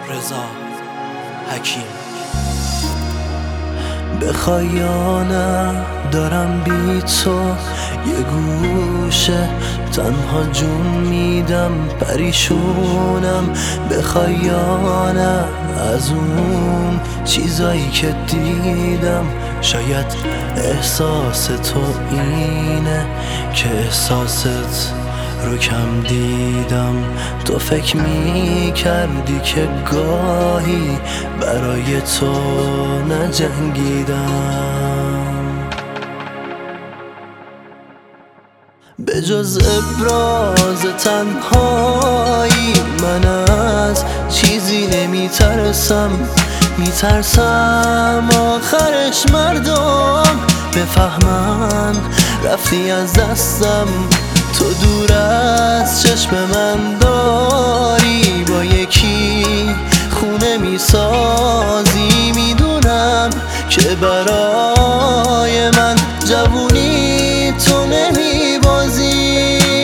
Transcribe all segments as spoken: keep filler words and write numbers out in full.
رضا حکیم. بخوای یا نه دارم بی تو یه گوشه تنها جون میدم، پریشونم. بخوای یا نه از اون چیزایی که دیدم، شاید احساس تو اینه که احساست رو کم دیدم. تو فکر می کردی که گاهی برای تو نجنگیدم. به جز ابراز تنهایی من از چیزی نمی ترسم. می ترسم آخرش مردم بفهمن رفتی از دستم. تو دور از چشم من داری با یکی خونه می سازی. میدونم که برای من جوونی تو نمی بازی.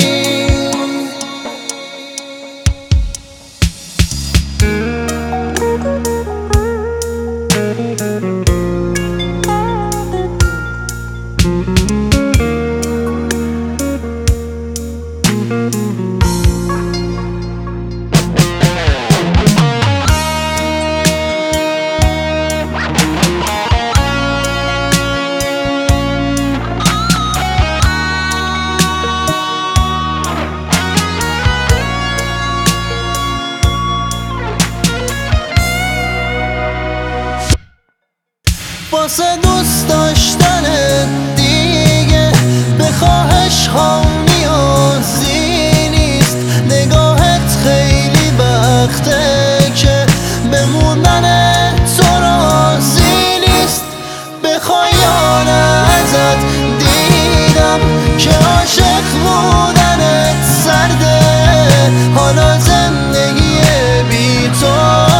واسه دوست داشتن دیگه به خواهش ها نیازی نیست. نگاهت خیلی وقته که بموندن تو راضی نیست. بخوای یا نه ازت دیدم که عاشق بودنت سرده. حالا زندگی بی تو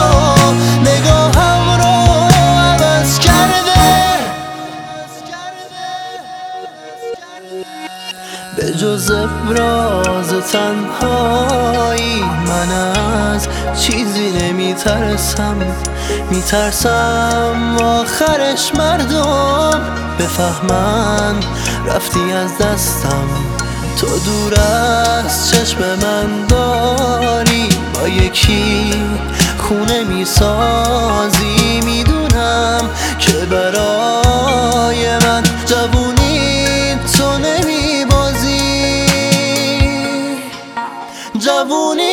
نگاهم رو عوض کرده. به جز ابراز تنهایی من از چیزی نمی ترسم. می ترسم آخرش مردم بفهمن رفتی از دستم. تو دور از چشم من داری با یکی خونه می سازی. میدونم که برای من جوونی تو نمی بازی. جوونی